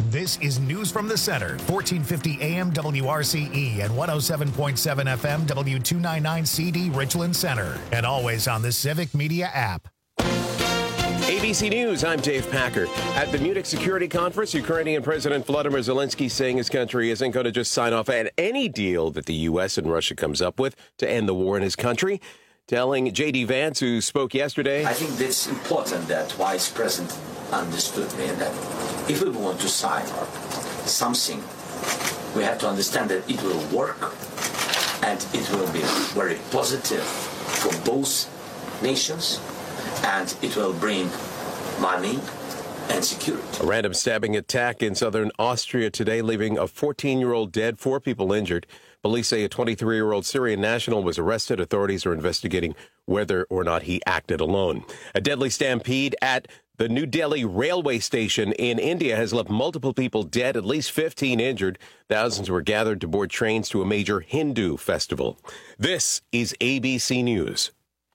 This is News from the Center, 1450 AM WRCE and 107.7 FM W299CD Richland Center, and always on the Civic Media app. ABC News, I'm Dave Packer. At the Munich Security Conference, Ukrainian President Volodymyr Zelensky saying his country isn't going to just sign off on any deal that the U.S. and Russia comes up with to end the war in his country. Telling J.D. Vance, who spoke yesterday, I think it's important that Vice President understood me that if we want to sign something, we have to understand that it will work and it will be very positive for both nations, and it will bring money and security. A random stabbing attack in southern Austria today, leaving a 14-year-old dead, 4 people injured. Police say a 23-year-old Syrian national was arrested. Authorities are investigating whether or not he acted alone. A deadly stampede at the New Delhi railway station in India has left multiple people dead, at least 15 injured. Thousands were gathered to board trains to a major Hindu festival. This is ABC News.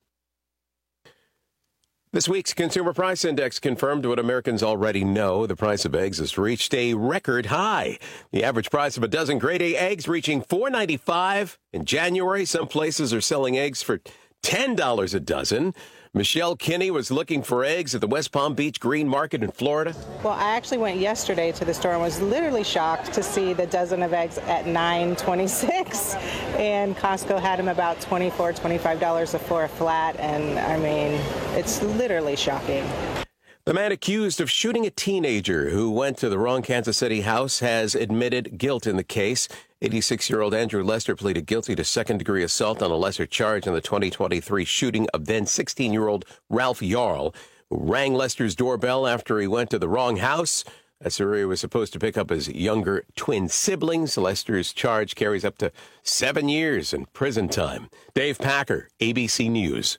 This week's Consumer Price Index confirmed what Americans already know. The price of eggs has reached a record high. The average price of a dozen grade A eggs reaching $4.95 in January. Some places are selling eggs for $10 a dozen. Michelle Kinney was looking for eggs at the West Palm Beach Green Market in Florida. Well, I actually went yesterday to the store and was literally shocked to see the dozen of eggs at $9.26. And Costco had them about $24, $25 for a flat. And I mean, it's literally shocking. The man accused of shooting a teenager who went to the wrong Kansas City house has admitted guilt in the case. 86-year-old Andrew Lester pleaded guilty to second-degree assault on a lesser charge in the 2023 shooting of then 16-year-old Ralph Yarl, who rang Lester's doorbell after he went to the wrong house. That's where he was supposed to pick up his younger twin siblings. Lester's charge carries up to 7 years in prison time. Dave Packer, ABC News.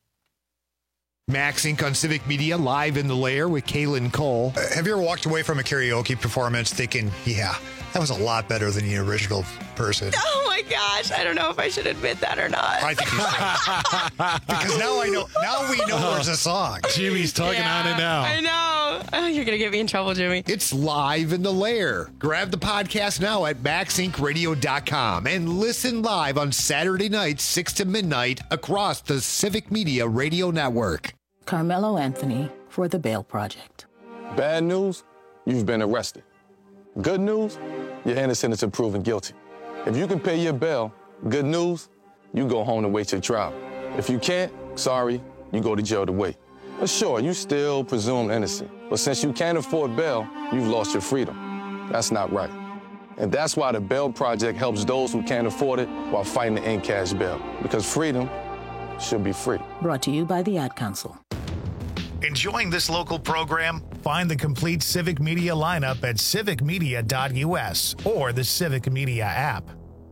Max Inc. on Civic Media, live in the lair with Kaylin Cole. Have you ever walked away from a karaoke performance thinking, yeah, that was a lot better than the original person? Oh my gosh, I don't know if I should admit that or not. I think you should. Because now we know there's a song. Jimmy's talking on it now. I know. Oh, you're going to get me in trouble, Jimmy. It's live in the lair. Grab the podcast now at maxincradio.com and listen live on Saturday nights, 6 to midnight across the Civic Media Radio Network. Carmelo Anthony for the Bail Project. Bad news, you've been arrested. Good news, you're innocent until proven guilty. If you can pay your bail, good news, you go home to wait your trial. If you can't, sorry, you go to jail to wait. But sure, you still presumed innocent. But since you can't afford bail, you've lost your freedom. That's not right. And that's why the Bail Project helps those who can't afford it while fighting to end cash bail. Because freedom should be free. Brought to you by the Ad Council. Enjoying this local program? Find the complete Civic Media lineup at civicmedia.us or the Civic Media app.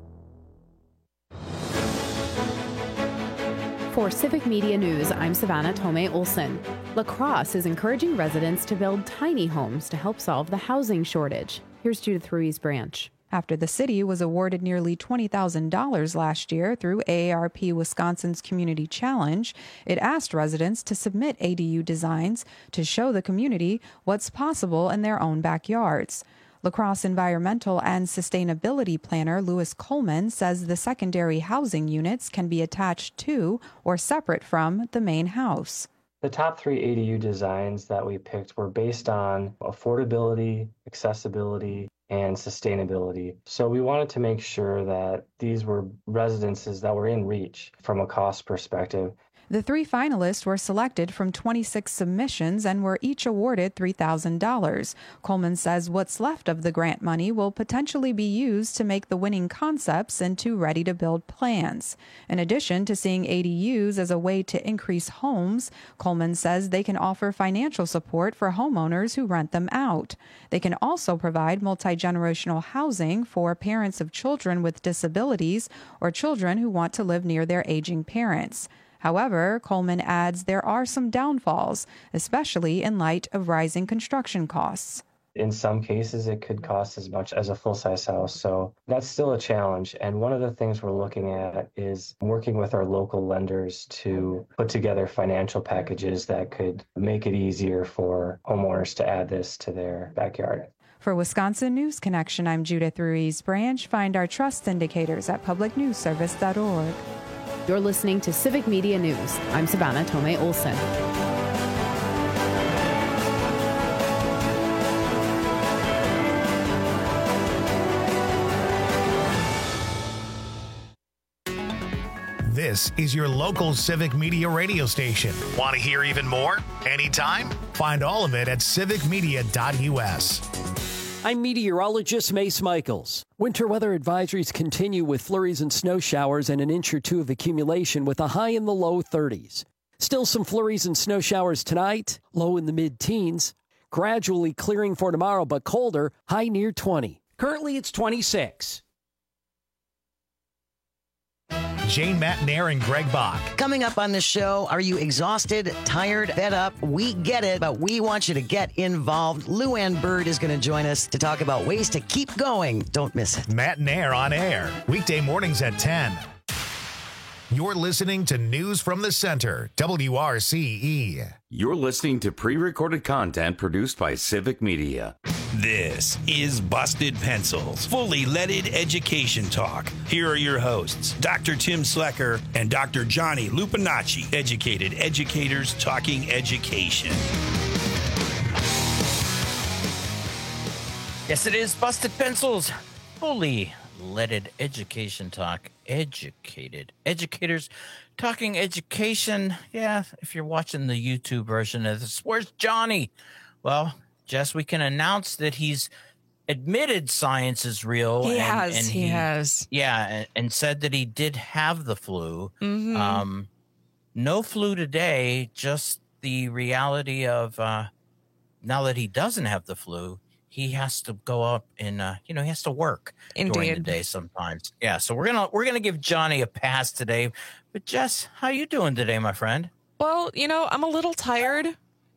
For Civic Media News, I'm Savannah Tomei Olson. La Crosse is encouraging residents to build tiny homes to help solve the housing shortage. Here's Judith Ruiz Branch. After the city was awarded nearly $20,000 last year through AARP Wisconsin's Community Challenge, it asked residents to submit ADU designs to show the community what's possible in their own backyards. La Crosse environmental and sustainability planner Louis Coleman says the secondary housing units can be attached to or separate from the main house. The top 3 ADU designs that we picked were based on affordability, accessibility, and sustainability. So we wanted to make sure that these were residences that were in reach from a cost perspective. The 3 finalists were selected from 26 submissions and were each awarded $3,000. Coleman says what's left of the grant money will potentially be used to make the winning concepts into ready-to-build plans. In addition to seeing ADUs as a way to increase homes, Coleman says they can offer financial support for homeowners who rent them out. They can also provide multi-generational housing for parents of children with disabilities or children who want to live near their aging parents. However, Coleman adds there are some downfalls, especially in light of rising construction costs. In some cases, it could cost as much as a full-size house, so that's still a challenge. And one of the things we're looking at is working with our local lenders to put together financial packages that could make it easier for homeowners to add this to their backyard. For Wisconsin News Connection, I'm Judith Ruiz Branch. Find our trust indicators at publicnewsservice.org. You're listening to Civic Media News. I'm Savannah Tomei Olson. This is your local Civic Media radio station. Want to hear even more? Anytime? Find all of it at civicmedia.us. I'm meteorologist Mace Michaels. Winter weather advisories continue with flurries and snow showers and an inch or two of accumulation with a high in the low 30s. Still some flurries and snow showers tonight, low in the mid-teens. Gradually clearing for tomorrow, but colder, high near 20. Currently it's 26. Jane Matnair and Greg Bach. Coming up on the show, are you exhausted, tired, fed up? We get it, but we want you to get involved. Lou Ann Bird is going to join us to talk about ways to keep going. Don't miss it. Matnair on air, weekday mornings at 10. You're listening to News from the Center, WRCE. You're listening to pre-recorded content produced by Civic Media. This is Busted Pencils, fully leaded education talk. Here are your hosts, Dr. Tim Slecker and Dr. Johnny Lupinacci, educated educators talking education. Yes, it is Busted Pencils, fully leaded education talk. Educated educators talking education. Yeah, if you're watching the YouTube version of this, where's Johnny? Well, Jess, we can announce that he's admitted science is real. He has. Yeah, and said that he did have the flu. Mm-hmm. No flu today, just the reality of now that he doesn't have the flu, he has to go up and he has to work during the day sometimes. Yeah, so we're gonna give Johnny a pass today. But Jess, how you doing today, my friend? Well, I'm a little tired.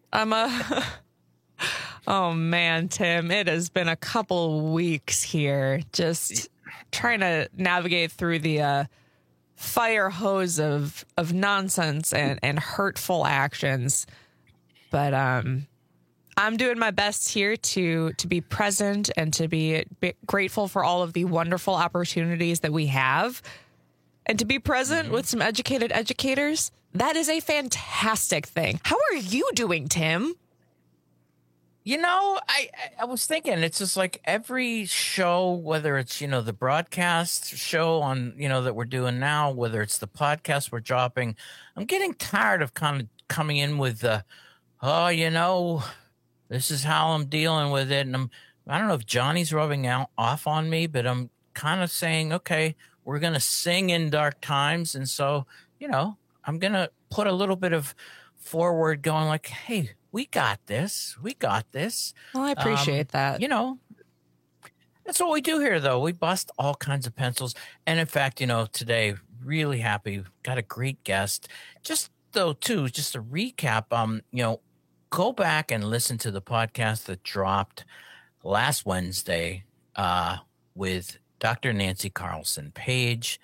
Oh man, Tim, it has been a couple weeks here just trying to navigate through the fire hose of nonsense and hurtful actions. But I'm doing my best here to be present and to be grateful for all of the wonderful opportunities that we have. And to be present with some educated educators, that is a fantastic thing. How are you doing, Tim? I was thinking, it's just like every show, whether it's, the broadcast show on, that we're doing now, whether it's the podcast we're dropping, I'm getting tired of kind of coming in with this is how I'm dealing with it. And I don't know if Johnny's rubbing off on me, but I'm kind of saying, okay, we're going to sing in dark times. And so, I'm going to put a little bit of forward going like, hey, we got this. We got this. Well, I appreciate that. That's what we do here, though. We bust all kinds of pencils. And in fact, today, really happy. Got a great guest. Just to recap, go back and listen to the podcast that dropped last Wednesday with Dr. Nancy Carlson Page,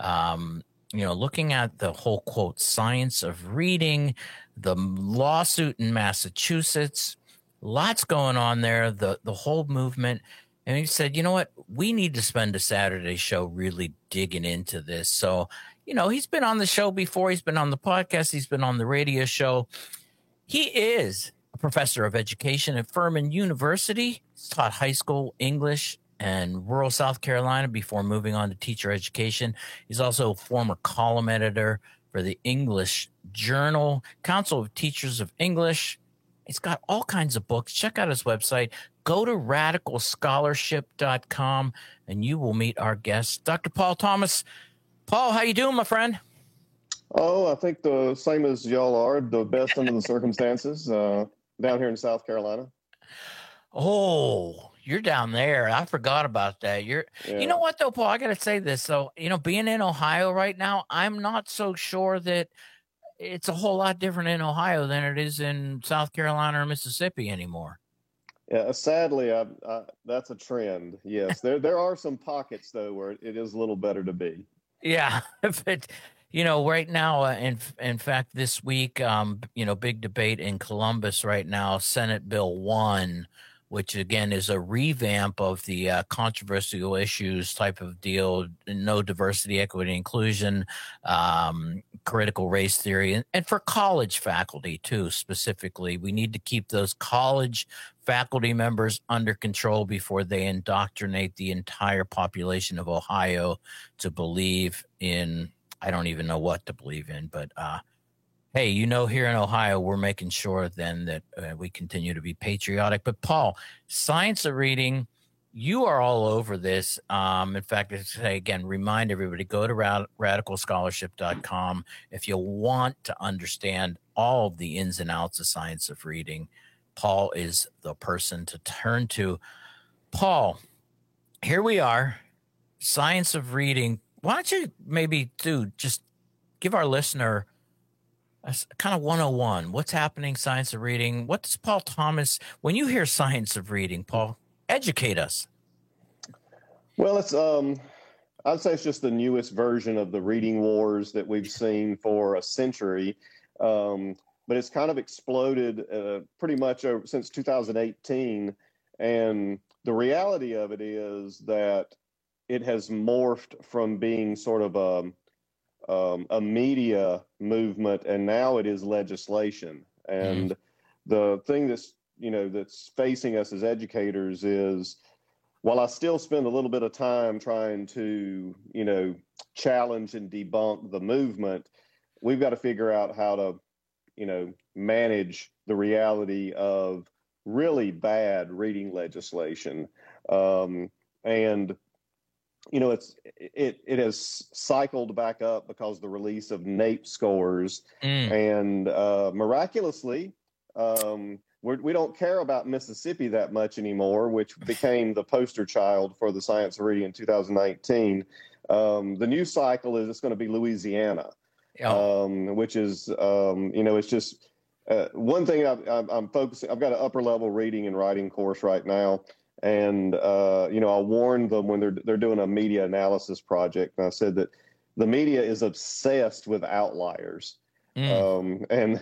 looking at the whole, quote, science of reading, the lawsuit in Massachusetts, lots going on there, the whole movement. And he said, you know what, we need to spend a Saturday show really digging into this. So, he's been on the show before. He's been on the podcast. He's been on the radio show. He is a professor of education at Furman University. He's taught high school English and rural South Carolina before moving on to teacher education. He's also a former column editor for the English Journal, Council of Teachers of English. He's got all kinds of books. Check out his website. Go to radicalscholarship.com and you will meet our guest, Dr. Paul Thomas. Paul, how you doing, my friend? Oh, I think the same as y'all are, the best under the circumstances down here in South Carolina. Oh, you're down there. I forgot about that. You know what, though, Paul? I got to say this. So, being in Ohio right now, I'm not so sure that it's a whole lot different in Ohio than it is in South Carolina or Mississippi anymore. Yeah, sadly, that's a trend. Yes, there are some pockets, though, where it is a little better to be. Yeah, but right now, in fact, this week, big debate in Columbus right now. Senate Bill 1, which again is a revamp of the controversial issues type of deal, no diversity, equity, inclusion, critical race theory, and for college faculty too, specifically. We need to keep those college faculty members under control before they indoctrinate the entire population of Ohio to believe in, I don't even know what to believe in, but hey, here in Ohio, we're making sure then that we continue to be patriotic. But Paul, Science of Reading, you are all over this. In fact, again, remind everybody, go to radicalscholarship.com if you want to understand all of the ins and outs of Science of Reading. Paul is the person to turn to. Paul, here we are, Science of Reading. Why don't you maybe just give our listener a kind of 101. What's happening, Science of Reading? What does Paul Thomas, when you hear Science of Reading, Paul, educate us. Well, it's I'd say it's just the newest version of the reading wars that we've seen for a century. But it's kind of exploded pretty much since 2018. And the reality of it is that it has morphed from being sort of a media movement, and now it is legislation. And the thing that's facing us as educators is, while I still spend a little bit of time trying to, challenge and debunk the movement, we've got to figure out how to, manage the reality of really bad reading legislation. And it has cycled back up because of the release of NAEP scores, and miraculously, we don't care about Mississippi that much anymore, which became the poster child for the Science of Reading in 2019. The new cycle is it's going to be Louisiana, which is it's just one thing I'm focusing. I've got an upper level reading and writing course right now. And, I warned them when they're doing a media analysis project. And I said that the media is obsessed with outliers. And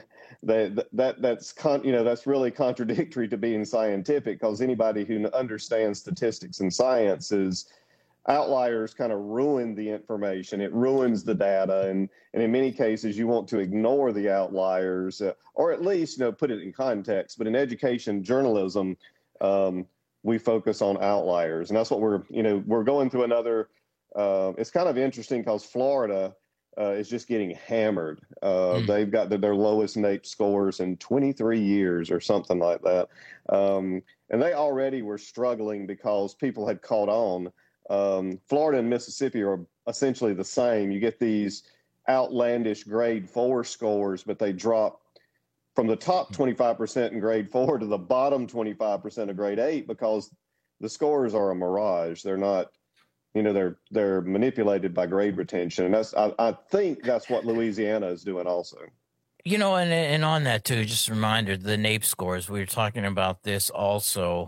that's really contradictory to being scientific, because anybody who understands statistics and science is outliers kind of ruin the information. It ruins the data. And in many cases, you want to ignore the outliers, or at least, put it in context. But in education journalism, we focus on outliers. And that's what we're going through another, it's kind of interesting because Florida is just getting hammered. They've got their lowest NAEP scores in 23 years or something like that. And they already were struggling because people had caught on. Florida and Mississippi are essentially the same. You get these outlandish grade 4 scores, but they drop from the top 25% in grade 4 to the bottom 25% of grade 8 because the scores are a mirage. They're not, they're manipulated by grade retention. And I think that's what Louisiana is doing also. And on that too, just a reminder, the NAEP scores, we were talking about this also.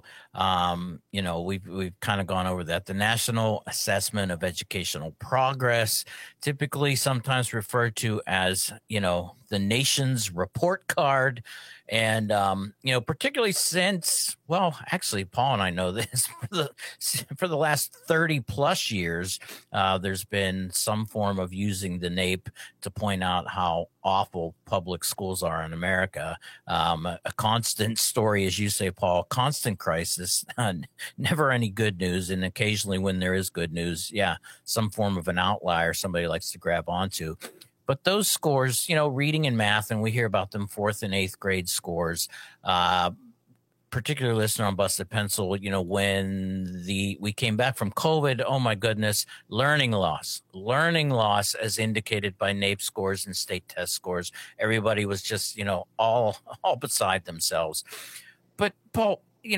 We've kind of gone over that. The National Assessment of Educational Progress, typically sometimes referred to as, the nation's report card. And, particularly since, well, actually, Paul and I know this, for the last 30 plus years, there's been some form of using the NAEP to point out how awful public schools are in America. A constant story, as you say, Paul, constant crisis, never any good news. And occasionally when there is good news, some form of an outlier somebody likes to grab onto. But those scores, reading and math, and we hear about them 4th and 8th grade scores, particular listener on Busted Pencil, when we came back from COVID, oh my goodness, learning loss as indicated by NAEP scores and state test scores. Everybody was just, all beside themselves. But Paul,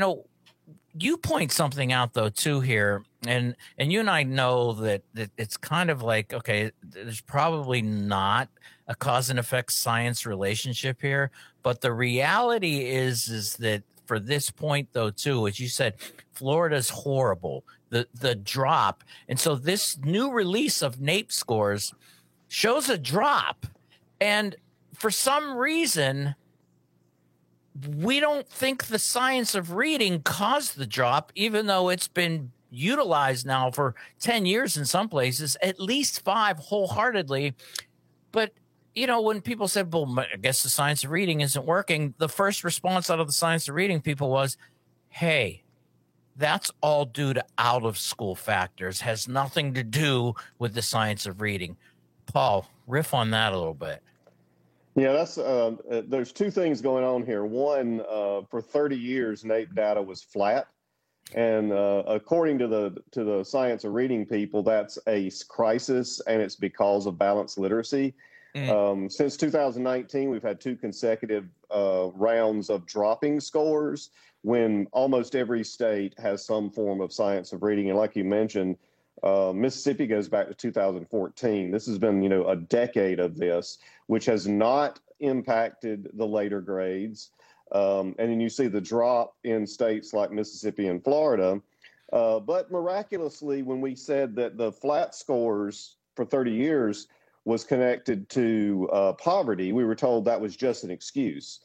you point something out though too here, and you and I know that it's kind of like, okay, there's probably not a cause and effect science relationship here, but the reality is that for this point though too, as you said, Florida's horrible, the drop, and so this new release of NAEP scores shows a drop, and for some reason we don't think the science of reading caused the drop, even though it's been utilized now for 10 years in some places, at least 5 wholeheartedly. But, you know, when people said, well, I guess the science of reading isn't working, the first response out of the science of reading people was, hey, that's all due to out of school factors, has nothing to do with the science of reading. Paul, riff on that a little bit. Yeah, that's there's 2 things going on here. One, for 30 years, NAEP data was flat. And according to the science of reading people, that's a crisis, and it's because of balanced literacy. Since 2019, we've had 2 consecutive rounds of dropping scores when almost every state has some form of science of reading. And like you mentioned, Mississippi goes back to 2014. This has been, a decade of this, which has not impacted the later grades. And then you see the drop in states like Mississippi and Florida. But miraculously, when we said that the flat scores for 30 years was connected to poverty, we were told that was just an excuse.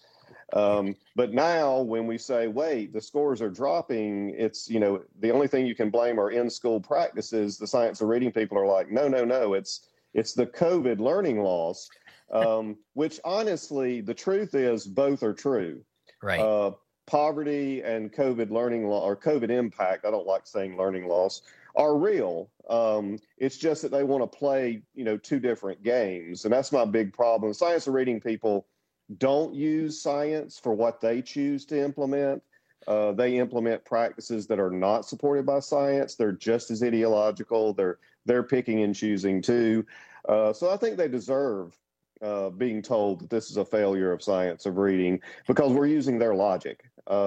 But now when we say, wait, the scores are dropping, it's, the only thing you can blame are in-school practices. The science of reading people are like, no, it's the COVID learning loss, which honestly, the truth is both are true. Right. Poverty and COVID learning loss, or COVID impact, I don't like saying learning loss, are real. It's just that they want to play, 2 different games. And that's my big problem. Science of reading people don't use science for what they choose to implement. They implement practices that are not supported by science. They're just as ideological. They're picking and choosing too. So I think they deserve being told that this is a failure of science of reading because we're using their logic.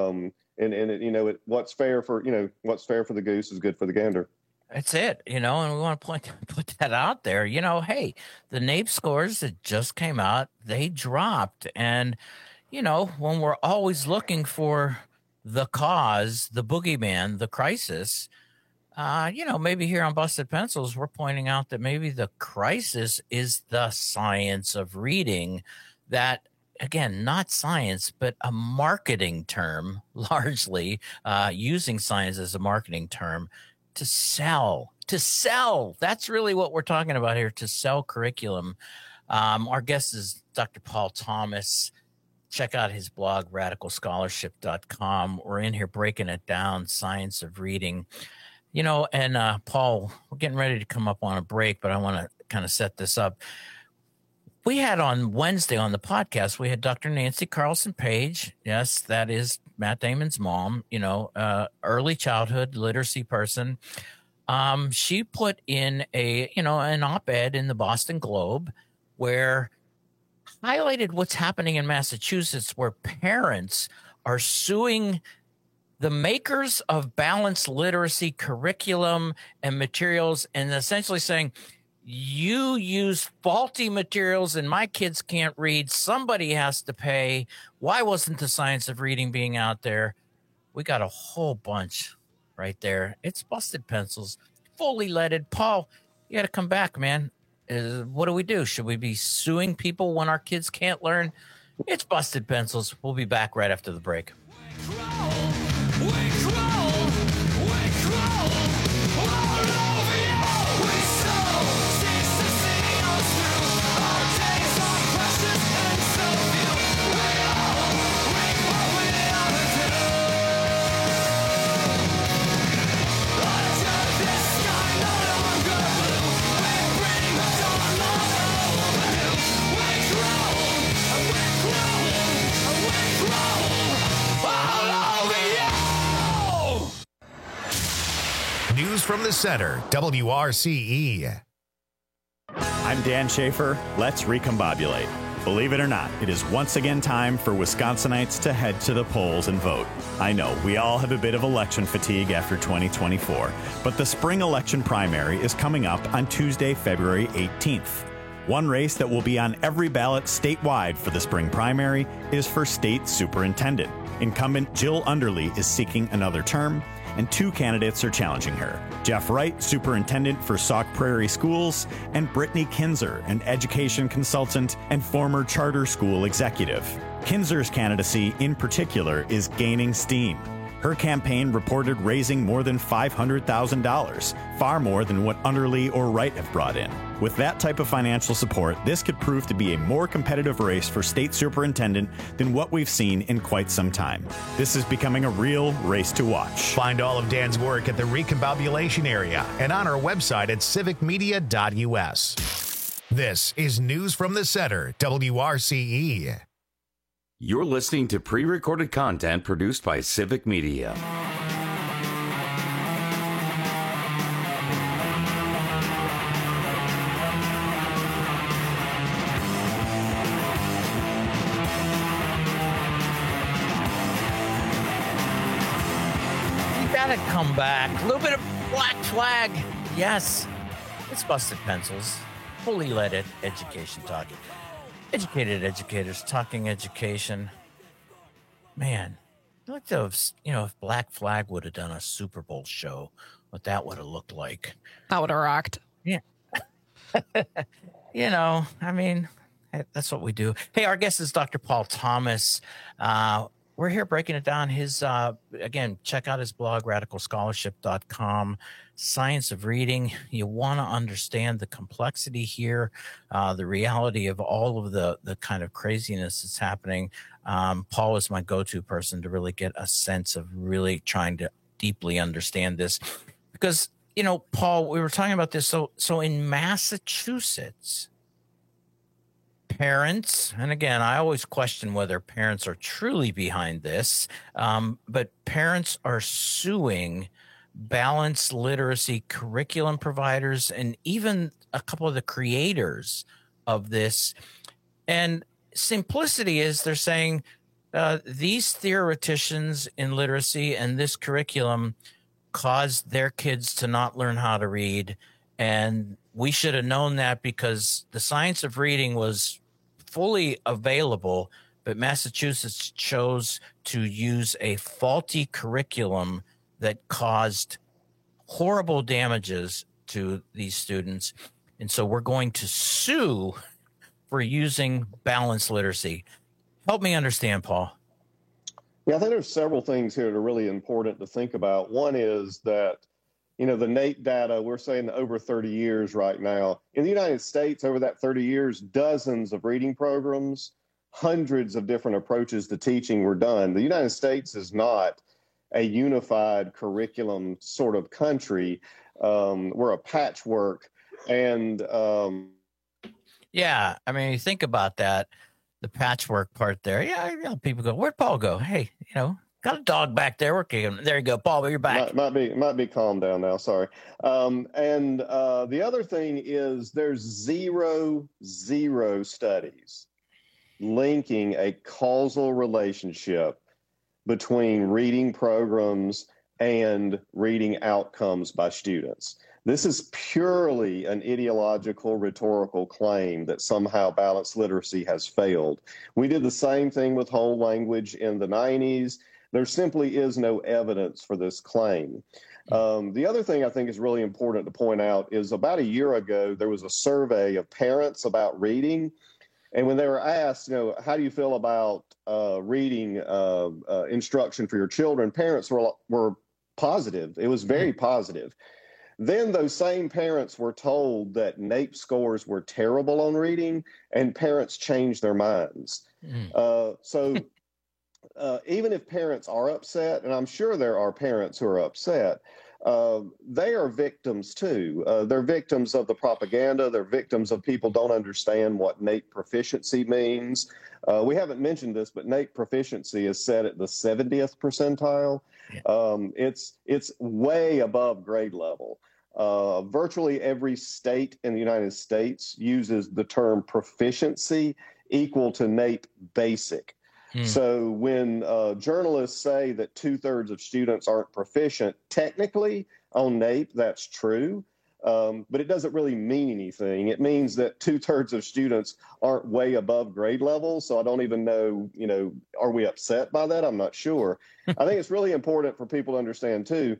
What's fair for the goose is good for the gander. That's it, and we want to put that out there. Hey, the NAEP scores that just came out, they dropped. And, when we're always looking for the cause, the boogeyman, the crisis, maybe here on Busted Pencils, we're pointing out that maybe the crisis is the science of reading that, again, not science, but a marketing term, largely using science as a marketing term to sell. That's really what we're talking about here, to sell curriculum. Our guest is Dr. Paul Thomas. Check out his blog, radicalscholarship.com. We're in here breaking it down, science of reading. And Paul, we're getting ready to come up on a break, but I want to kind of set this up. We had on Wednesday on the podcast, we had Dr. Nancy Carlson Page. Yes, that is Matt Damon's mom, early childhood literacy person. She put in an op-ed in the Boston Globe where highlighted what's happening in Massachusetts, where parents are suing the makers of balanced literacy curriculum and materials and essentially saying, you use faulty materials and my kids can't read. Somebody has to pay. Why wasn't the science of reading being out there? We got a whole bunch right there. It's Busted Pencils, fully leaded. Paul, you got to come back, man. What do we do? Should we be suing people when our kids can't learn? It's Busted Pencils. We'll be back right after the break. News from the center, WRCE. I'm Dan Schaefer. Let's recombobulate. Believe it or not, it is once again time for Wisconsinites to head to the polls and vote. I know we all have a bit of election fatigue after 2024, but the spring election primary is coming up on Tuesday, February 18th. One race that will be on every ballot statewide for the spring primary is for state superintendent. Incumbent Jill Underly is seeking another term, and 2 candidates are challenging her. Jeff Wright, superintendent for Sauk Prairie Schools, and Brittany Kinzer, an education consultant and former charter school executive. Kinzer's candidacy, in particular, is gaining steam. Her campaign reported raising more than $500,000, far more than what Underly or Wright have brought in. With that type of financial support, this could prove to be a more competitive race for state superintendent than what we've seen in quite some time. This is becoming a real race to watch. Find all of Dan's work at the Recombobulation area and on our website at civicmedia.us. This is News from the Center, WRCE. You're listening to pre-recorded content produced by Civic Media. Gotta come back. A little bit of Black Flag. Yes. It's Busted Pencils. Fully leaded education talking. Educated educators talking education. Man, I'd like to have, if Black Flag would have done a Super Bowl show, what that would have looked like. I would have rocked. Yeah. That's what we do. Hey, our guest is Dr. Paul Thomas. We're here breaking it down. Again, check out his blog, radicalscholarship.com. Science of reading. You want to understand the complexity here, the reality of all of the kind of craziness that's happening. Paul is my go-to person to really get a sense of really trying to deeply understand this. Because, Paul, we were talking about this. So in Massachusetts, parents, and again, I always question whether parents are truly behind this, but parents are suing balanced literacy curriculum providers and even a couple of the creators of this. And simplicity is they're saying these theoreticians in literacy and this curriculum caused their kids to not learn how to read. And we should have known that because the science of reading was fully available, but Massachusetts chose to use a faulty curriculum that caused horrible damages to these students. And so we're going to sue for using balanced literacy. Help me understand, Paul. Yeah, I think there's several things here that are really important to think about. One is that, the NAEP data, we're saying over 30 years right now. In the United States, over that 30 years, dozens of reading programs, hundreds of different approaches to teaching were done. The United States is not a unified curriculum sort of country. We're a patchwork. And yeah, you think about that, the patchwork part there. Yeah, people go, where'd Paul go? Hey, got a dog back there working. There you go, Paul, you're back. Might be calm down now, sorry. And the other thing is there's zero studies linking a causal relationship between reading programs and reading outcomes by students. This is purely an ideological, rhetorical claim that somehow balanced literacy has failed. We did the same thing with whole language in the 90s. There simply is no evidence for this claim. The other thing I think is really important to point out is about a year ago, there was a survey of parents about reading. And when they were asked, how do you feel about reading instruction for your children, parents were positive. It was very positive. Then those same parents were told that NAEP scores were terrible on reading, and parents changed their minds. So even if parents are upset, and I'm sure there are parents who are upset, they are victims too. They're victims of the propaganda. They're victims of people don't understand what NAEP proficiency means. We haven't mentioned this, but NAEP proficiency is set at the 70th percentile. It's way above grade level. Virtually every state in the United States uses the term proficiency equal to NAEP basic. So when journalists say that 2/3 of students aren't proficient, technically on NAEP, that's true, but it doesn't really mean anything. It means that 2/3 of students aren't way above grade level. So I don't even know, are we upset by that? I'm not sure. I think it's really important for people to understand too,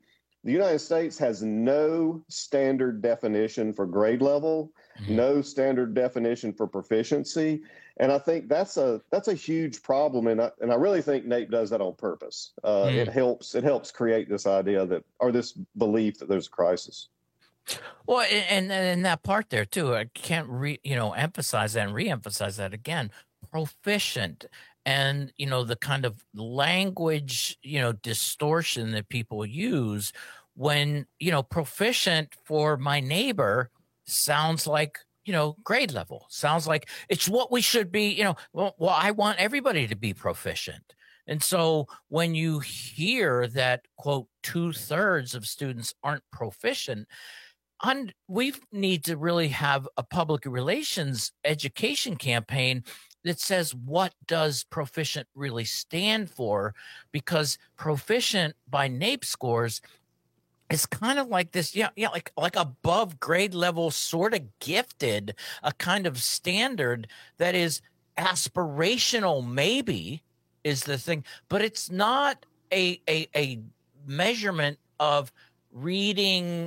The United States has no standard definition for grade level, no standard definition for proficiency. And I think that's a huge problem. And I really think NAEP does that on purpose. It helps create this idea that, or this belief that there's a crisis. Well, and that part there too, I can't emphasize that and reemphasize that again. Proficient, and the kind of language distortion that people use when proficient for my neighbor sounds like grade level, sounds like it's what we should be. Well, I want everybody to be proficient. And so when you hear that, quote, 2/3 of students aren't proficient, we need to really have a public relations education campaign that says, what does proficient really stand for? Because proficient by NAEP scores is kind of like this, like above grade level, sort of gifted, a kind of standard that is aspirational, maybe is the thing, but it's not a measurement of reading,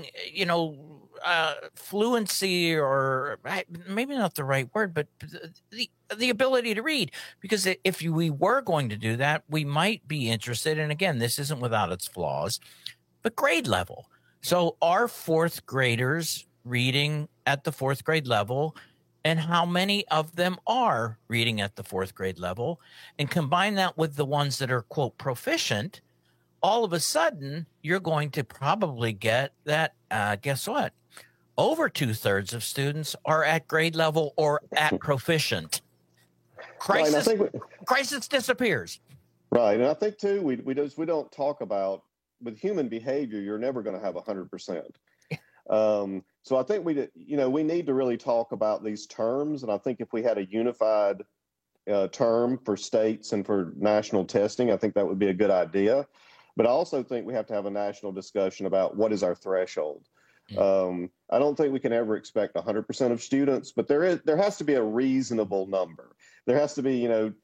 fluency, or maybe not the right word, but the ability to read. Because if we were going to do that, we might be interested. And again, this isn't without its flaws, but grade level. So are fourth graders reading at the fourth grade level? And how many of them are reading at the fourth grade level? And combine that with the ones that are, quote, proficient, all of a sudden you're going to probably get that, guess what? Over 2/3 of students are at grade level or at proficient. Crisis disappears. Right. And I think too, we don't talk about, with human behavior, you're never going to have 100%. So I think we need to really talk about these terms. And I think if we had a unified term for states and for national testing, I think that would be a good idea. But I also think we have to have a national discussion about what is our threshold. I don't think we can ever expect 100% of students, but there has to be a reasonable number. There has to be,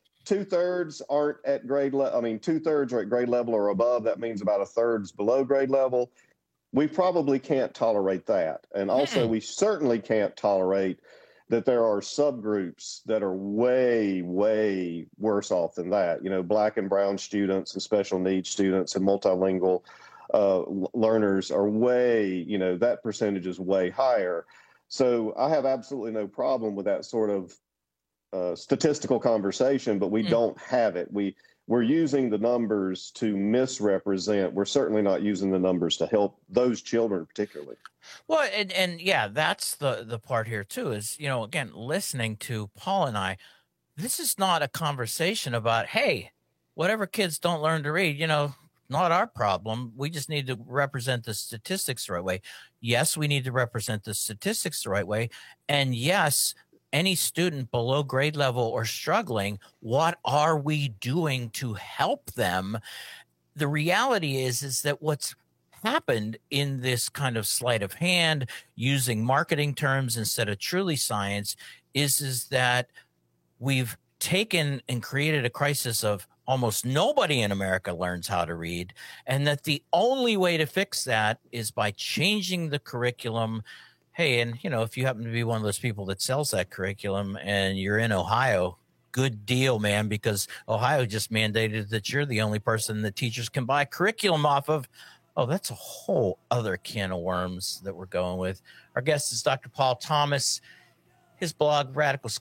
2/3 aren't at grade level. 2/3 are at grade level or above. That means about 1/3's below grade level. We probably can't tolerate that. And also we certainly can't tolerate that there are subgroups that are way, way worse off than that. Black and brown students and special needs students and multilingual learners are way, that percentage is way higher. So I have absolutely no problem with that sort of statistical conversation, but we don't have it. We're using the numbers to misrepresent. We're certainly not using the numbers to help those children particularly. Well, and yeah, that's the part here too, is, again, listening to Paul and I, this is not a conversation about, hey, whatever kids don't learn to read, not our problem. We just need to represent the statistics the right way. Yes, we need to represent the statistics the right way. And yes, any student below grade level or struggling, what are we doing to help them? The reality is that what's happened in this kind of sleight of hand, using marketing terms instead of truly science, is that we've taken and created a crisis of almost nobody in America learns how to read, and that the only way to fix that is by changing the curriculum. Hey, and if you happen to be one of those people that sells that curriculum and you're in Ohio, good deal, man, because Ohio just mandated that you're the only person that teachers can buy curriculum off of. Oh, that's a whole other can of worms that we're going with. Our guest is Dr. Paul Thomas. His blog,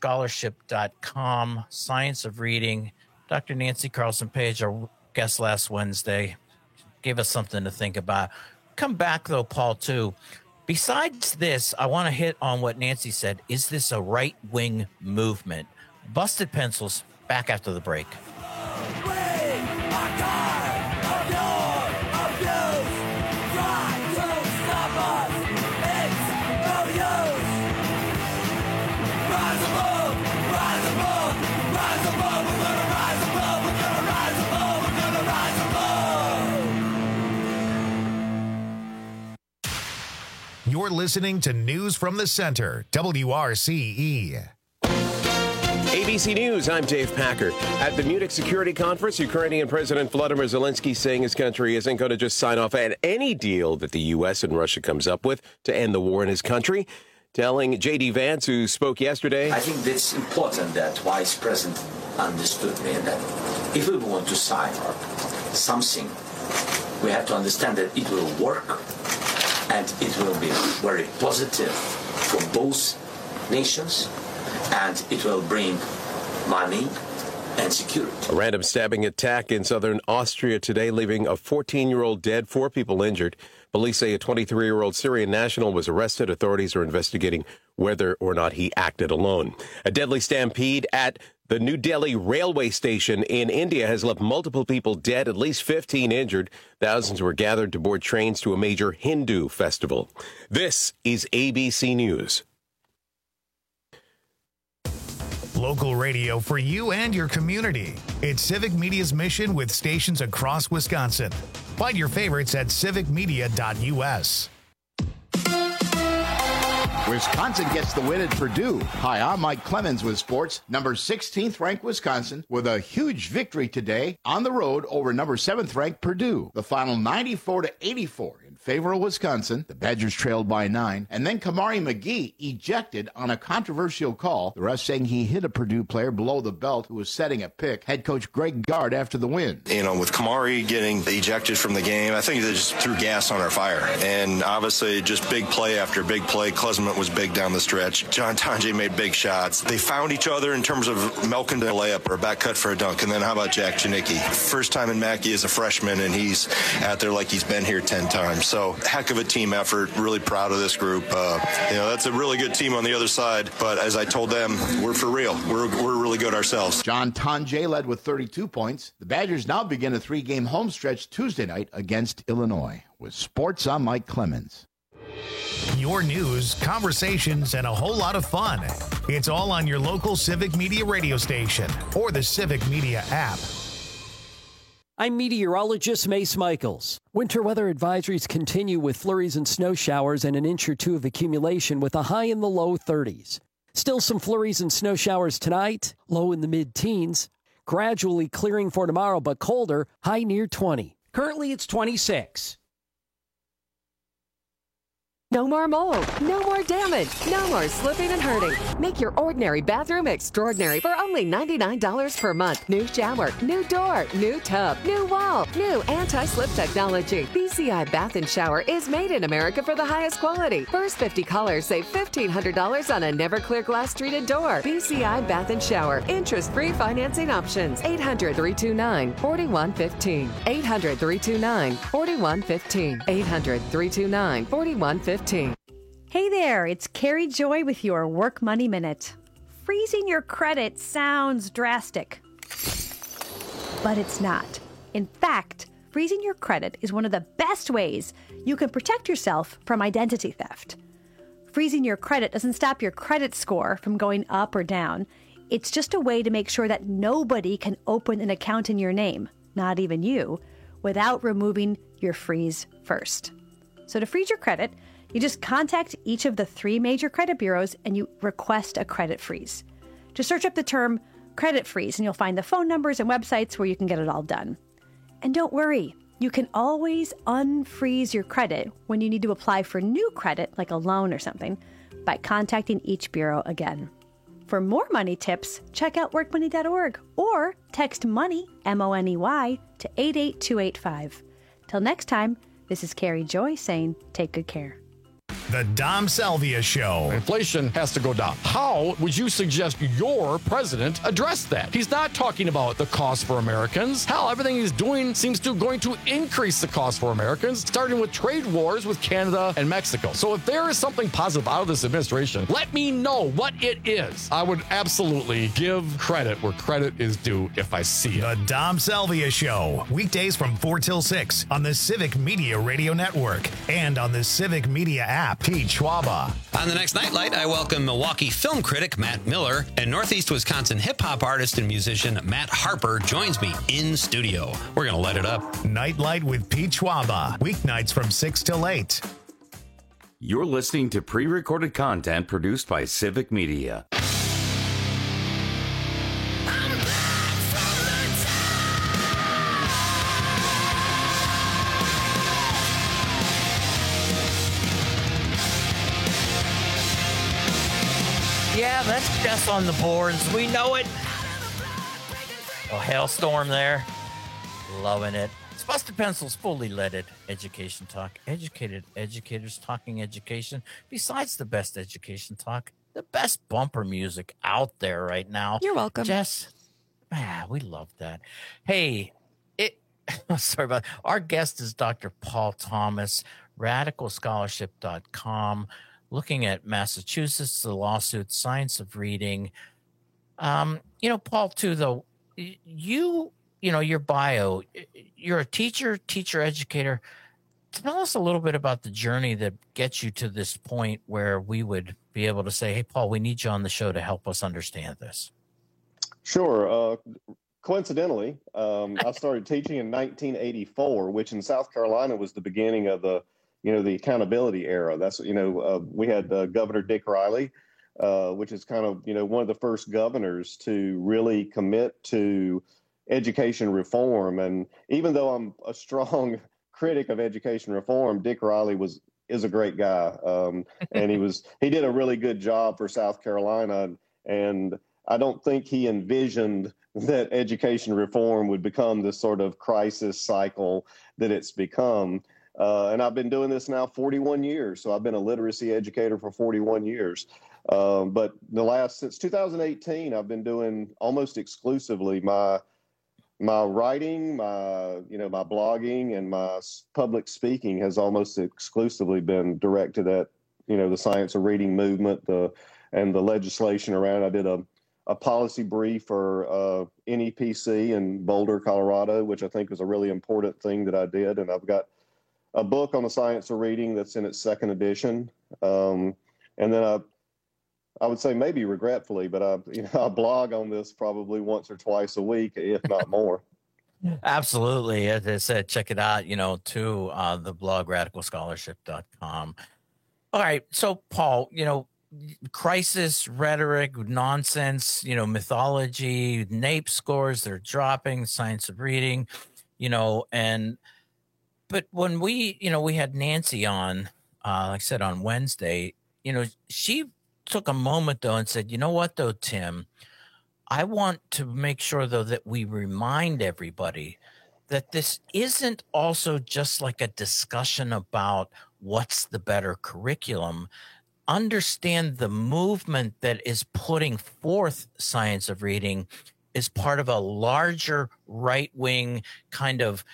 radicalscholarship.com, Science of Reading. Dr. Nancy Carlson Page, our guest last Wednesday, gave us something to think about. Come back, though, Paul, too. Besides this, I want to hit on what Nancy said. Is this a right-wing movement? Busted Pencils, back after the break. You're listening to News from the Center, WRCE. ABC News, I'm Dave Packer. At the Munich Security Conference, Ukrainian President Volodymyr Zelensky saying his country isn't going to just sign off on any deal that the U.S. and Russia comes up with to end the war in his country. Telling J.D. Vance, who spoke yesterday, I think it's important that Vice President understood me and that if we want to sign something, we have to understand that it will work and it will be very positive for both nations and it will bring money and security. A random stabbing attack in southern Austria today, leaving a 14-year-old dead, 4 people injured. Police say a 23-year-old Syrian national was arrested. Authorities are investigating whether or not he acted alone. A deadly stampede at the New Delhi railway station in India has left multiple people dead, at least 15 injured. Thousands were gathered to board trains to a major Hindu festival. This is ABC News. Local radio for you and your community. It's Civic Media's mission with stations across Wisconsin. Find your favorites at civicmedia.us. Wisconsin gets the win at Purdue. Hi, I'm Mike Clemens with sports. Number 16th ranked Wisconsin with a huge victory today on the road over number 7th ranked Purdue. The final 94-84 in favor of Wisconsin. The Badgers trailed by 9. And then Kamari McGee ejected on a controversial call. The ref saying he hit a Purdue player below the belt who was setting a pick. Head coach Greg Gard after the win. You know, with Kamari getting ejected from the game, I think they just threw gas on our fire. And obviously just big play after big play. Klesmet was big down the stretch. John Tonje made big shots. They found each other in terms of Melkin a layup or a back cut for a dunk. And then how about Jack Janicki? First time in Mackey as a freshman, and he's out there like he's been here 10 times. So heck of a team effort. Really proud of this group. That's a really good team on the other side. But as I told them, we're for real. We're really good ourselves. John Tonje led with 32 points. The Badgers now begin a 3-game home stretch Tuesday night against Illinois. With sports, I'm Mike Clemens. Your news, conversations, and a whole lot of fun. It's all on your local Civic Media radio station or the Civic Media app. I'm meteorologist Mace Michaels. Winter weather advisories continue with flurries and snow showers and an inch or two of accumulation with a high in the low 30s. Still some flurries and snow showers tonight, low in the mid-teens. Gradually clearing for tomorrow, but colder, high near 20. Currently, it's 26. No more mold, no more damage, no more slipping and hurting. Make your ordinary bathroom extraordinary for only $99 per month. New shower, new door, new tub, new wall, new anti-slip technology. BCI Bath and Shower is made in America for the highest quality. First 50 callers save $1,500 on a never clear glass treated door. BCI Bath and Shower. Interest-free financing options. 800-329-4115. 800-329-4115. 800-329-4115. Hey there, it's Carrie Joy with your Work Money Minute. Freezing your credit sounds drastic, but it's not. In fact, freezing your credit is one of the best ways you can protect yourself from identity theft. Freezing your credit doesn't stop your credit score from going up or down. It's just a way to make sure that nobody can open an account in your name, not even you, without removing your freeze first. So to freeze your credit, you just contact each of the 3 major credit bureaus and you request a credit freeze. Just search up the term credit freeze and you'll find the phone numbers and websites where you can get it all done. And don't worry, you can always unfreeze your credit when you need to apply for new credit, like a loan or something, by contacting each bureau again. For more money tips, check out workmoney.org or text MONEY, M-O-N-E-Y, to 88285. Till next time, this is Carrie Joy saying take good care. The Dom Salvia Show. Inflation has to go down. How would you suggest your president address that? He's not talking about the cost for Americans. Hell, everything he's doing seems to going to increase the cost for Americans, starting with trade wars with Canada and Mexico. So if there is something positive out of this administration, let me know what it is. I would absolutely give credit where credit is due if I see it. The Dom Salvia Show. Weekdays from 4 till 6 on the Civic Media Radio Network and on the Civic Media app. Pete Schwaba. On the next Nightlight, I welcome Milwaukee film critic Matt Miller and Northeast Wisconsin hip-hop artist and musician Matt Harper joins me in studio. We're going to light it up. Nightlight with Pete Schwaba. Weeknights from 6 till 8. You're listening to pre-recorded content produced by Civic Media. Yeah, that's Jess on the boards. We know it. Oh, hailstorm there. Loving it. It's Busted Pencils, fully leaded education talk. Educated educators talking education. Besides the best education talk, the best bumper music out there right now. You're welcome. Jess, we love that. Hey, sorry about our guest is Dr. Paul Thomas, radicalscholarship.com, looking at Massachusetts, the lawsuit, science of reading. Paul, too, though, your bio, you're a teacher, educator. Tell us a little bit about the journey that gets you to this point where we would be able to say, hey, Paul, we need you on the show to help us understand this. Sure. Coincidentally, I started teaching in 1984, which in South Carolina was the beginning of the accountability era. That's, we had Governor Dick Riley, which is kind of, one of the first governors to really commit to education reform. And even though I'm a strong critic of education reform, Dick Riley is a great guy. And he did a really good job for South Carolina. And I don't think he envisioned that education reform would become this sort of crisis cycle that it's become. And I've been doing this now 41 years. So I've been a literacy educator for 41 years. But since 2018, I've been doing almost exclusively my writing, my blogging, and my public speaking has almost exclusively been directed at, the science of reading movement, and the legislation around. I did a policy brief for NEPC in Boulder, Colorado, which I think was a really important thing that I did. And I've got a book on the science of reading that's in its second edition. And then I would say maybe regretfully, but I blog on this probably once or twice a week, if not more. Absolutely. As I said, check it out, to the blog radicalscholarship.com. All right. So, Paul, crisis rhetoric, nonsense, mythology, NAEP scores, they're dropping, science of reading, but when we had Nancy on, like I said, on Wednesday, she took a moment though and said, you know what though, Tim, I want to make sure though that we remind everybody that this isn't also just like a discussion about what's the better curriculum. Understand the movement that is putting forth science of reading is part of a larger right-wing kind of,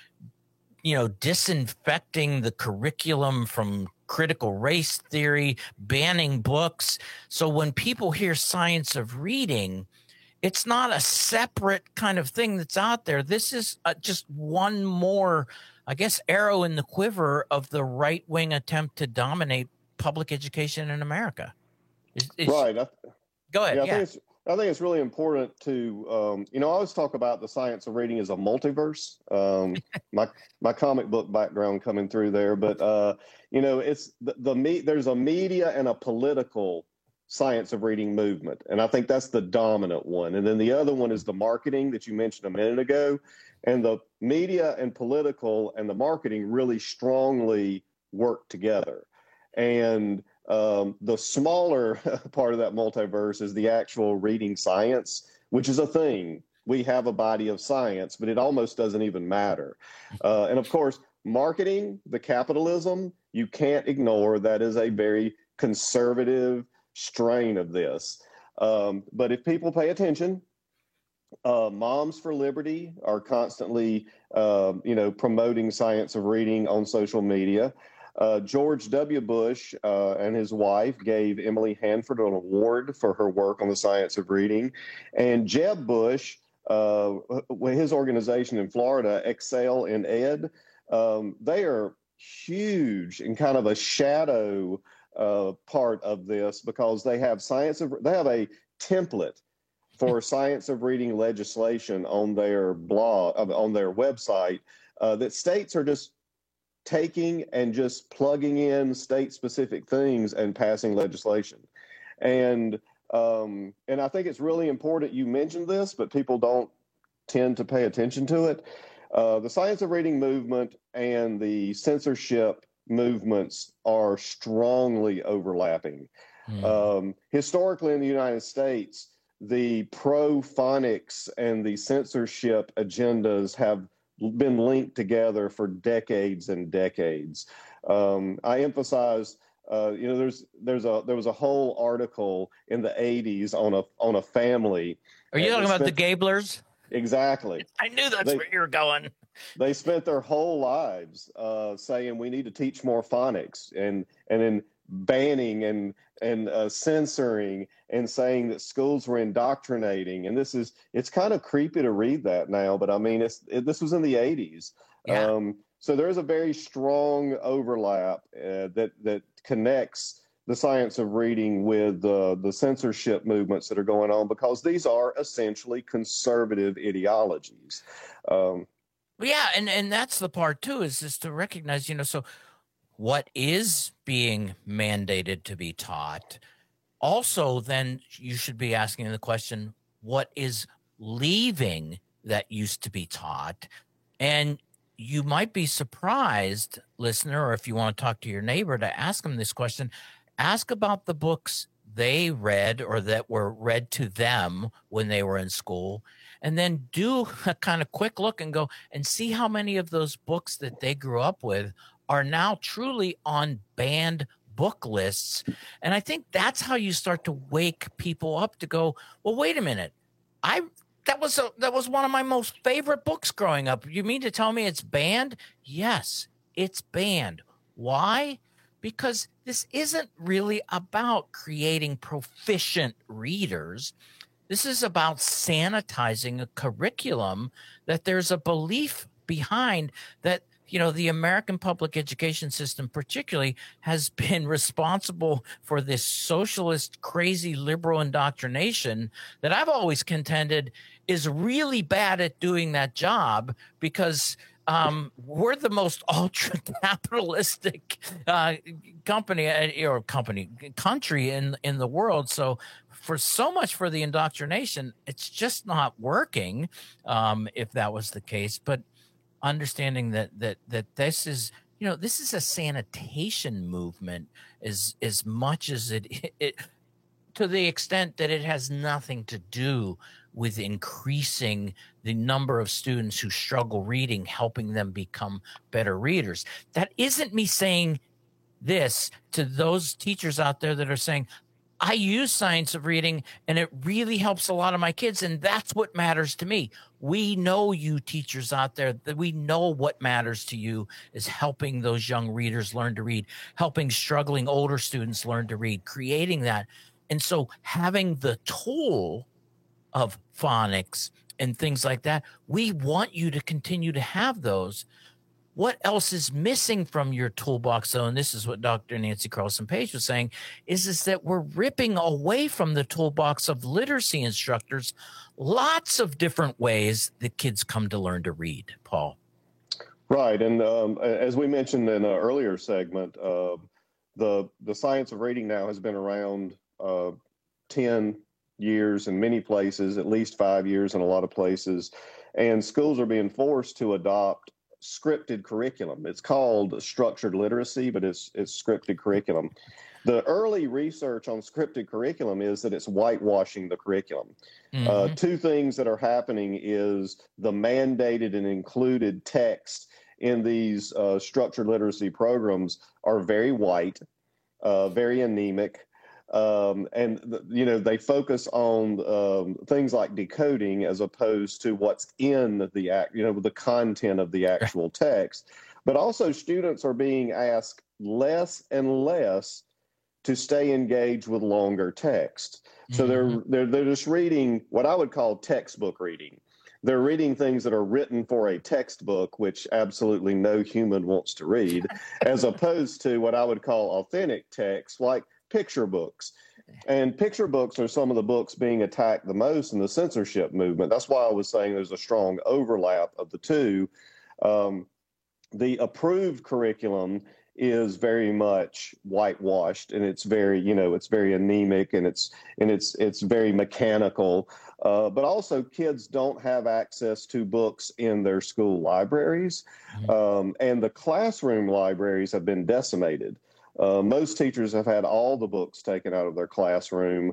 disinfecting the curriculum from critical race theory, banning books. So when people hear science of reading, it's not a separate kind of thing that's out there. This is just one more, I guess, arrow in the quiver of the right-wing attempt to dominate public education in America. Right. Go ahead. Yeah, I think it's really important to, I always talk about the science of reading as a multiverse. My comic book background coming through there, but it's there's a media and a political science of reading movement, and I think that's the dominant one. And then the other one is the marketing that you mentioned a minute ago, and the media and political and the marketing really strongly work together. And the smaller part of that multiverse is the actual reading science, which is a thing. We have a body of science, but it almost doesn't even matter. And of course, marketing, the capitalism, you can't ignore. That is a very conservative strain of this. But if people pay attention, Moms for Liberty are constantly, promoting science of reading on social media. George W. Bush and his wife gave Emily Hanford an award for her work on the science of reading. And Jeb Bush, his organization in Florida, Excel in Ed, they are huge and kind of a shadow part of this because they have a template for science of reading legislation on their blog, on their website, that states are just taking and just plugging in state-specific things and passing legislation. And I think it's really important you mentioned this, but people don't tend to pay attention to it. The science of reading movement and the censorship movements are strongly overlapping. Historically in the United States, the pro-phonics and the censorship agendas have been linked together for decades and decades. I emphasize, there was a whole article in the 80s on a family. Are you talking about the Gablers? Exactly. I knew that's where you were going. They spent their whole lives saying we need to teach more phonics, and then banning and censoring and saying that schools were indoctrinating. And it's kind of creepy to read that now, but I mean, this was in the 80s. Yeah. So there's a very strong overlap that connects the science of reading with the censorship movements that are going on, because these are essentially conservative ideologies. Yeah, and that's the part too, is just to recognize, so what is being mandated to be taught. Also, then you should be asking the question, what is leaving that used to be taught? And you might be surprised, listener, or if you want to talk to your neighbor, to ask them this question. Ask about the books they read or that were read to them when they were in school, and then do a kind of quick look and go and see how many of those books that they grew up with are now truly on banned book lists. And I think that's how you start to wake people up to go, well, wait a minute. That was one of my most favorite books growing up. You mean to tell me it's banned? Yes, it's banned. Why? Because this isn't really about creating proficient readers. This is about sanitizing a curriculum that there's a belief behind that, the American public education system particularly has been responsible for this socialist, crazy liberal indoctrination that I've always contended is really bad at doing that job, because we're the most ultra capitalistic country in the world. So so much for the indoctrination, it's just not working. If that was the case, but understanding that this is, this is a sanitation movement as much as it to the extent that it has nothing to do with increasing the number of students who struggle reading, helping them become better readers. That isn't me saying this to those teachers out there that are saying, I use science of reading and it really helps a lot of my kids, and that's what matters to me. We know, you teachers out there, that we know what matters to you is helping those young readers learn to read, helping struggling older students learn to read, creating that. And so having the tool of phonics and things like that, we want you to continue to have those. What else is missing from your toolbox, though, and this is what Dr. Nancy Carlson-Page was saying, is that we're ripping away from the toolbox of literacy instructors lots of different ways that kids come to learn to read, Paul. Right, and as we mentioned in an earlier segment, the science of reading now has been around 10 years in many places, at least 5 years in a lot of places, and schools are being forced to adopt scripted curriculum. It's called structured literacy, but it's scripted curriculum. The early research on scripted curriculum is that it's whitewashing the curriculum. Mm-hmm. Two things that are happening is the mandated and included text in these structured literacy programs are very white, very anemic, and they focus on things like decoding as opposed to what's in the content of the actual text. But also, students are being asked less and less to stay engaged with longer text. So they're just reading what I would call textbook reading. They're reading things that are written for a textbook, which absolutely no human wants to read, as opposed to what I would call authentic text, like picture books. And picture books are some of the books being attacked the most in the censorship movement. That's why I was saying there's a strong overlap of the two. The approved curriculum is very much whitewashed, and it's very, it's very anemic, and it's very mechanical. But also, kids don't have access to books in their school libraries, and the classroom libraries have been decimated. Most teachers have had all the books taken out of their classrooms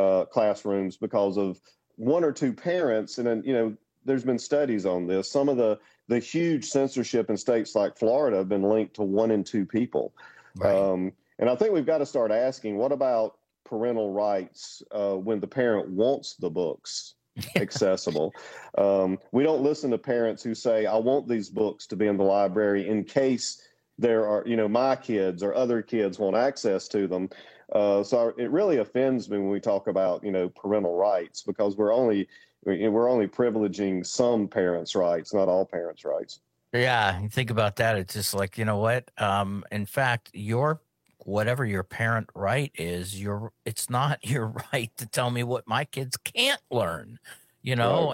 because of one or two parents. And then, there's been studies on this. Some of the huge censorship in states like Florida have been linked to 1 in 2 people. Right. And I think we've got to start asking, what about parental rights when the parent wants the books accessible? We don't listen to parents who say, I want these books to be in the library in case there are, my kids or other kids want access to them. So it really offends me when we talk about, parental rights, because we're only privileging some parents' rights, not all parents' rights. Yeah, you think about that. It's just like, you know what? In fact, whatever your parent right is, it's not your right to tell me what my kids can't learn. Right.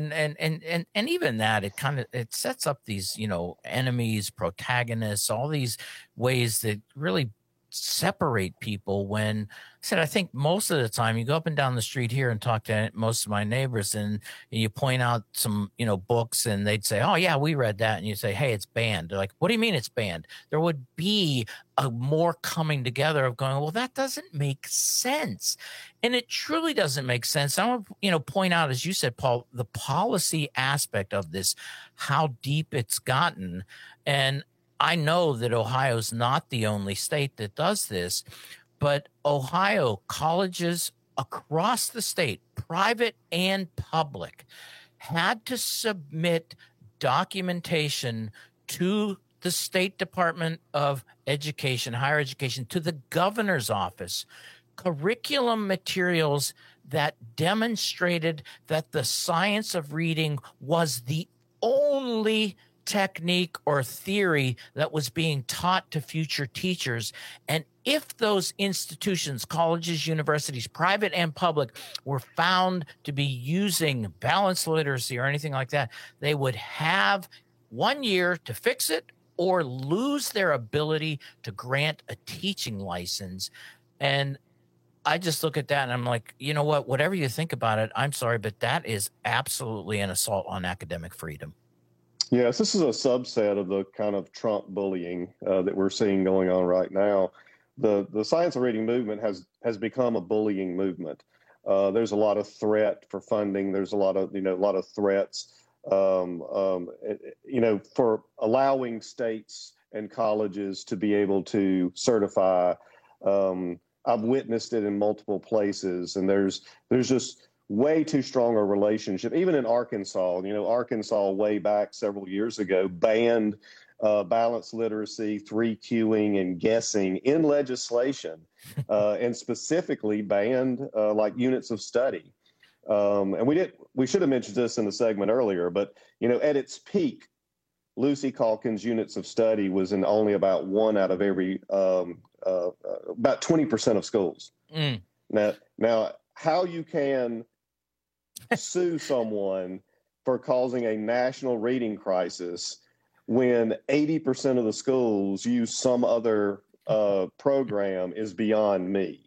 And even that, it sets up these, enemies, protagonists, all these ways that really separate people. When I think most of the time you go up and down the street here and talk to most of my neighbors, and you point out some, books, and they'd say, oh yeah, we read that. And you say, hey, it's banned. They're like, what do you mean it's banned? There would be a more coming together of going, well, that doesn't make sense. And it truly doesn't make sense. I want to, point out, as you said, Paul, the policy aspect of this, how deep it's gotten. And I know that Ohio's not the only state that does this, but Ohio colleges across the state, private and public, had to submit documentation to the State Department of Education, higher education, to the governor's office, curriculum materials that demonstrated that the science of reading was the only technique or theory that was being taught to future teachers. And if those institutions, colleges, universities, private and public, were found to be using balanced literacy or anything like that, they would have 1 year to fix it or lose their ability to grant a teaching license. And I just look at that and I'm like, you know what, whatever you think about it, I'm sorry, but that is absolutely an assault on academic freedom. Yes, this is a subset of the kind of Trump bullying that we're seeing going on right now. The science of reading movement has become a bullying movement. There's a lot of threat for funding. There's a lot of threats, for allowing states and colleges to be able to certify. I've witnessed it in multiple places, and there's just way too strong a relationship. Even in Arkansas, Arkansas way back several years ago banned balanced literacy, 3Qing, and guessing in legislation, and specifically banned like units of study. And we should have mentioned this in the segment earlier, but at its peak, Lucy Calkins' units of study was in only about 1 out of every about 20% of schools. Now, how you can sue someone for causing a national reading crisis when 80% of the schools use some other program is beyond me.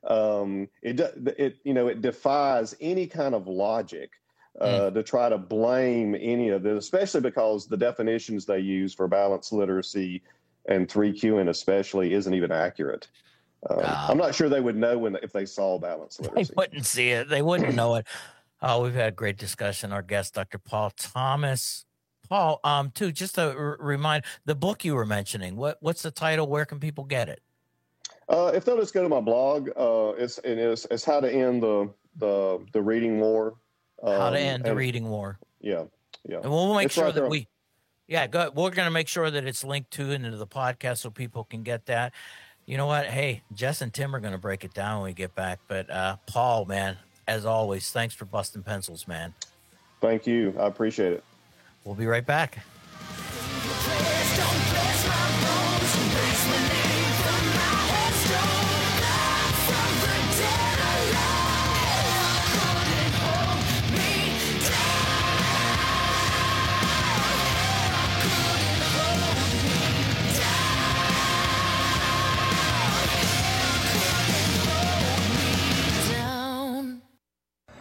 It defies any kind of logic to try to blame any of this, especially because the definitions they use for balanced literacy and 3Qing especially isn't even accurate. I'm not sure they would know if they saw balanced literacy. They wouldn't see it. They wouldn't know it. Oh, we've had a great discussion. Our guest, Dr. Paul Thomas. Paul, too, just to remind, the book you were mentioning, what's the title? Where can people get it? If they'll just go to my blog, it's How to End the Reading War. How to End the Reading War. Yeah. And we'll make sure that we're going to make sure that it's linked to into the podcast so people can get that. You know what? Hey, Jess and Tim are going to break it down when we get back. But Paul, man, as always, thanks for busting pencils, man. Thank you. I appreciate it. We'll be right back.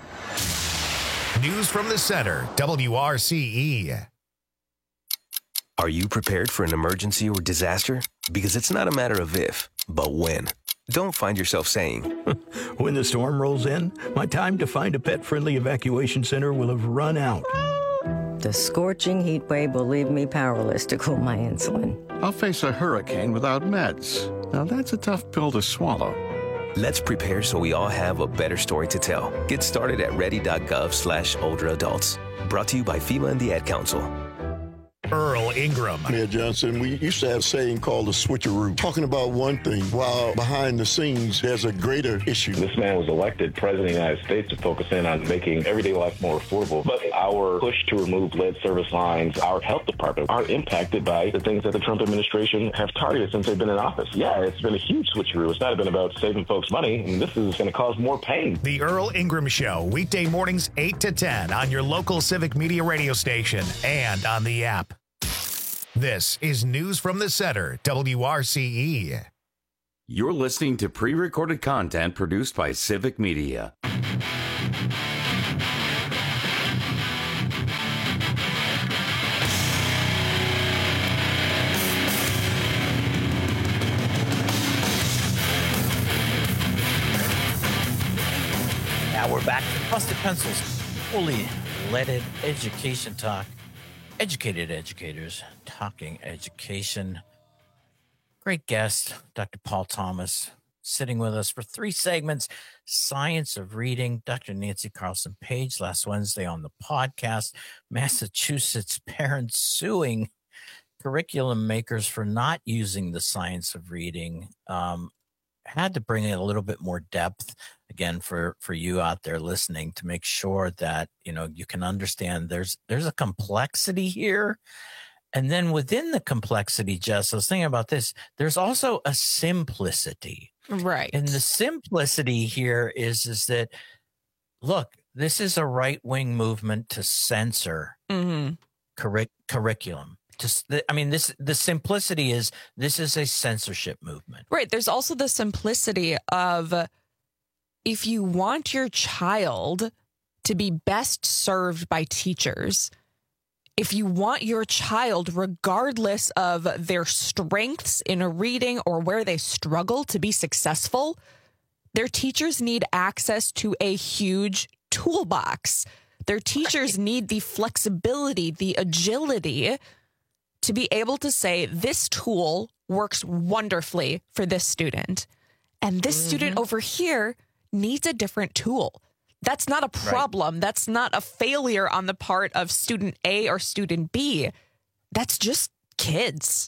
News from the center, WRCE. Are you prepared for an emergency or disaster? Because it's not a matter of if, but when. Don't find yourself saying, when the storm rolls in, my time to find a pet-friendly evacuation center will have run out. The scorching heat wave will leave me powerless to cool my insulin. I'll face a hurricane without meds. Now that's a tough pill to swallow. Let's prepare so we all have a better story to tell. Get started at ready.gov/older adults. Brought to you by FEMA and the Ad Council. Earl Ingram. Mayor Johnson, we used to have a saying called the switcheroo, talking about one thing while behind the scenes there's a greater issue. This man was elected president of the United States to focus in on making everyday life more affordable. But our push to remove lead service lines, our health department, are impacted by the things that the Trump administration have targeted since they've been in office. Yeah, it's been a huge switcheroo. It's not been about saving folks money, and this is going to cause more pain. The Earl Ingram Show, weekday mornings 8 to 10 on your local Civic Media radio station and on the app. This is News from the Center, WRCE. You're listening to pre-recorded content produced by Civic Media. Now we're back to Busted Pencils, fully leaded education talk. Educated educators talking education. Great guest, Dr. Paul Thomas, sitting with us for 3 segments. Science of Reading, Dr. Nancy Carlson Page last Wednesday on the podcast. Massachusetts parents suing curriculum makers for not using the science of reading. Had to bring in a little bit more depth again for you out there listening to make sure that you can understand there's a complexity here, and then within the complexity, Jess, I was thinking about this, there's also a simplicity, right? And the simplicity here is that, look, this is a right-wing movement to censor curriculum. The simplicity is this is a censorship movement. Right. There's also the simplicity of if you want your child to be best served by teachers, if you want your child, regardless of their strengths in a reading or where they struggle, to be successful, their teachers need access to a huge toolbox. Their teachers need the flexibility, the agility to be able to say this tool works wonderfully for this student, and this student over here needs a different tool. That's not a problem. Right. That's not a failure on the part of student A or student B. That's just kids.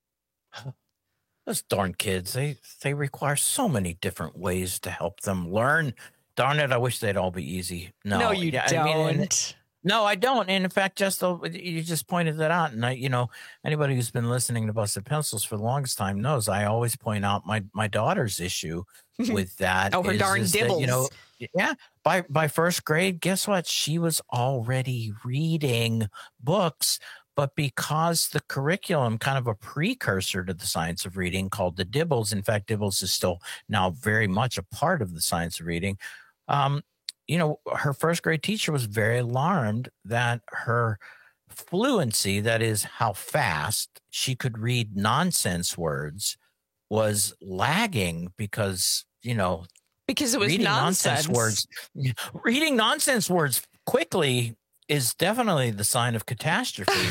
Those darn kids, they require so many different ways to help them learn. Darn it, I wish they'd all be easy. No, you don't. No, I don't. And in fact, you just pointed that out. And anybody who's been listening to Busted Pencils for the longest time knows I always point out my daughter's issue with that. Her darn dibbles. By first grade, guess what? She was already reading books, but because the curriculum, kind of a precursor to the science of reading called the Dibbles. In fact, Dibbles is still now very much a part of the science of reading. Her first grade teacher was very alarmed that her fluency, that is how fast she could read nonsense words, was lagging because it was nonsense. Reading nonsense words quickly is definitely the sign of catastrophe.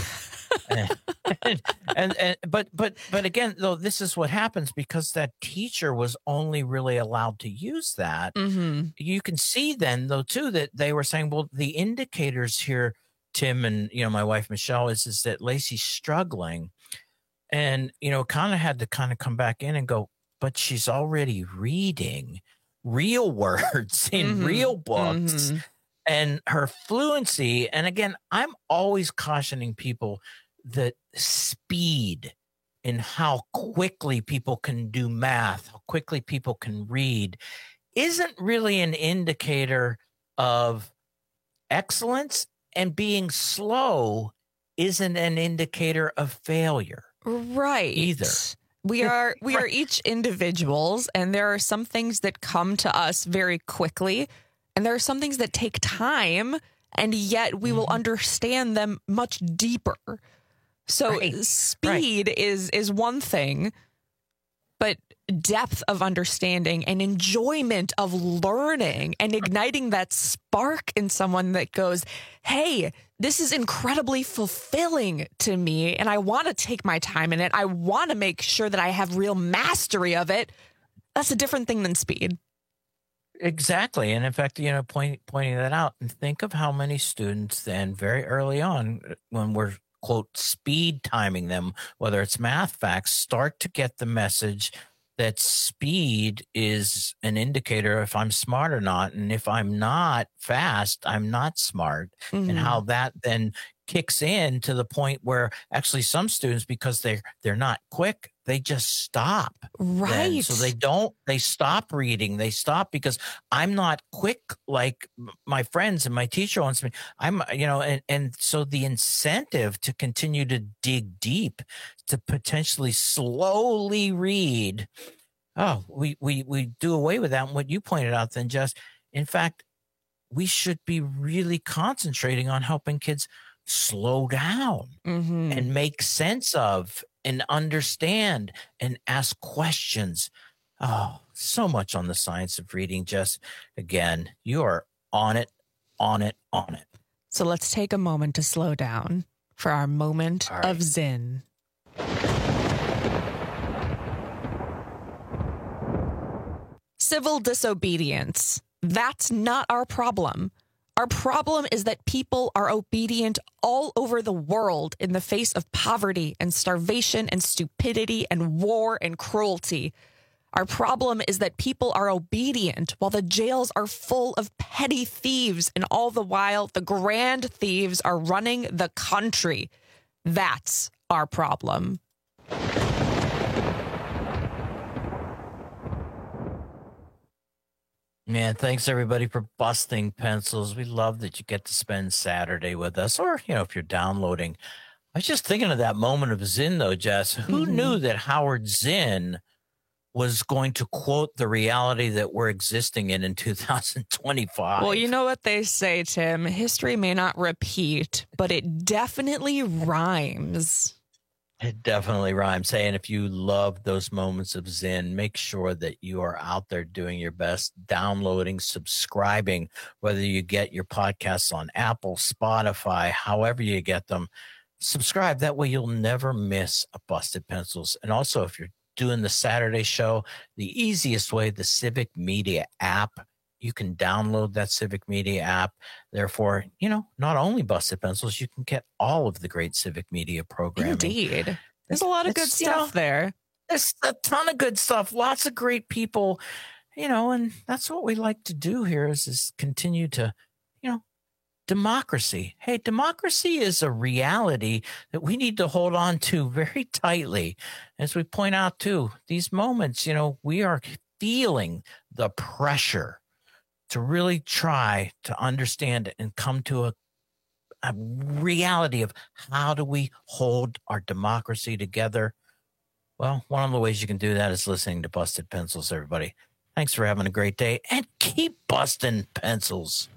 But again, though, this is what happens because that teacher was only really allowed to use that. You can see then, though, too, that they were saying, well, the indicators here, Tim and my wife Michelle, is that Lacey's struggling, and kind of had to come back in and go, but she's already reading real words in real books. And her fluency, and again, I'm always cautioning people that speed in how quickly people can do math, how quickly people can read, isn't really an indicator of excellence, and being slow isn't an indicator of failure. Right. Either. We are each individuals, and there are some things that come to us very quickly, and there are some things that take time, and yet we will understand them much deeper. So speed is one thing, but depth of understanding and enjoyment of learning and igniting that spark in someone that goes, hey, this is incredibly fulfilling to me, and I want to take my time in it. I want to make sure that I have real mastery of it. That's a different thing than speed. Exactly. And in fact, pointing that out, and think of how many students then very early on, when we're, quote, speed timing them, whether it's math facts, start to get the message that speed is an indicator if I'm smart or not. And if I'm not fast, I'm not smart. Mm-hmm. And how that then kicks in to the point where actually some students, because they're not quick, they just stop. Right. Then. So they stop reading. They stop because I'm not quick like my friends and my teacher wants me. And so the incentive to continue to dig deep, to potentially slowly read. Oh, we do away with that. And what you pointed out then, Jess, in fact, we should be really concentrating on helping kids slow down and make sense of and understand and ask questions. Oh, so much on the science of reading, Jess. Again, you are on it. So let's take a moment to slow down for our moment of zen. Civil disobedience. That's not our problem. Our problem is that people are obedient all over the world in the face of poverty and starvation and stupidity and war and cruelty. Our problem is that people are obedient while the jails are full of petty thieves, and all the while the grand thieves are running the country. That's our problem. Man, thanks everybody for busting pencils. We love that you get to spend Saturday with us, or, if you're downloading. I was just thinking of that moment of Zinn, though, Jess. Who knew that Howard Zinn was going to quote the reality that we're existing in 2025? Well, you know what they say, Tim. History may not repeat, but it definitely rhymes. It definitely rhymes. Hey, and if you love those moments of Zen, make sure that you are out there doing your best, downloading, subscribing, whether you get your podcasts on Apple, Spotify, however you get them. Subscribe. That way you'll never miss a Busted Pencils. And also, if you're doing the Saturday show, the easiest way, the Civic Media app. You can download that Civic Media app. Therefore, not only Busted Pencils, you can get all of the great Civic Media programming. Indeed. There's a lot of good stuff there. There's a ton of good stuff. Lots of great people, and that's what we like to do here is continue to, democracy. Hey, democracy is a reality that we need to hold on to very tightly. As we point out, too, these moments, we are feeling the pressure to really try to understand and come to a reality of how do we hold our democracy together. Well, one of the ways you can do that is listening to Busted Pencils, everybody. Thanks for having a great day, and keep busting pencils.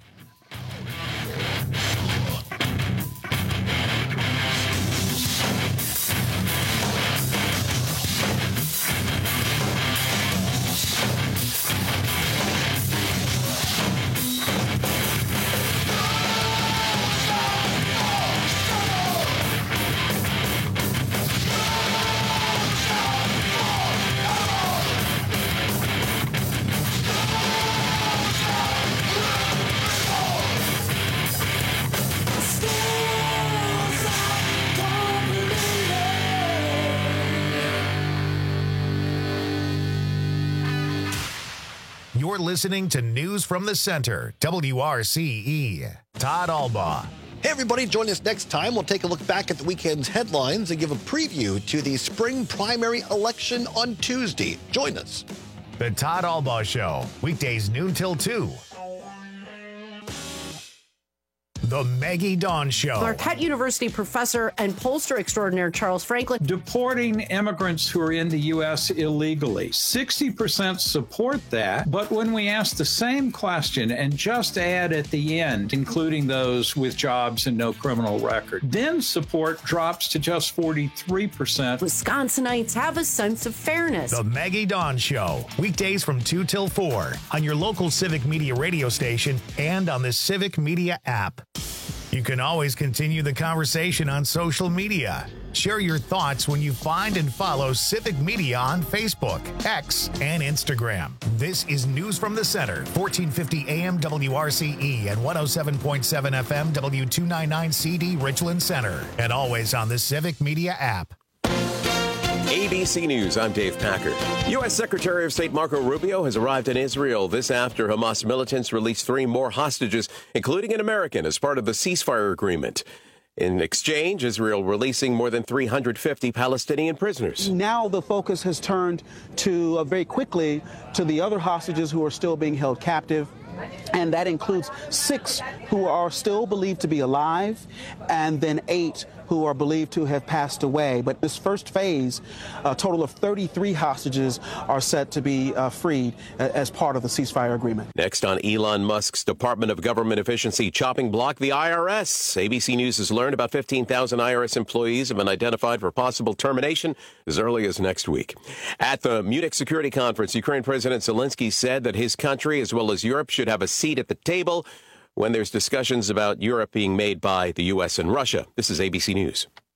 You're listening to News from the Center, WRCE. Todd Albaugh. Hey, everybody, join us next time. We'll take a look back at the weekend's headlines and give a preview to the spring primary election on Tuesday. Join us. The Todd Albaugh Show, weekdays noon till 2. The Maggie Dawn Show. Marquette University professor and pollster extraordinaire Charles Franklin. Deporting immigrants who are in the U.S. illegally. 60% support that, but when we ask the same question and just add at the end, including those with jobs and no criminal record, then support drops to just 43%. Wisconsinites have a sense of fairness. The Maggie Dawn Show. Weekdays from 2 till 4 on your local Civic Media radio station and on the Civic Media app. You can always continue the conversation on social media. Share your thoughts when you find and follow Civic Media on Facebook, X, and Instagram. This is News from the Center, 1450 AM WRCE and 107.7 FM W299CD Richland Center, and always on the Civic Media app. ABC News, I'm Dave Packer. U.S. Secretary of State Marco Rubio has arrived in Israel this after Hamas militants released 3 more hostages, including an American, as part of the ceasefire agreement. In exchange, Israel releasing more than 350 Palestinian prisoners. Now the focus has turned to very quickly to the other hostages who are still being held captive. And that includes 6 who are still believed to be alive, and then 8 who are believed to have passed away. But this first phase, a total of 33 hostages are set to be freed as part of the ceasefire agreement. Next on Elon Musk's Department of Government Efficiency chopping block, the IRS. ABC News has learned about 15,000 IRS employees have been identified for possible termination as early as next week. At the Munich Security Conference, Ukraine President Zelensky said that his country, as well as Europe, should have a seat at the table when there's discussions about Europe being made by the U.S. and Russia. This is ABC News.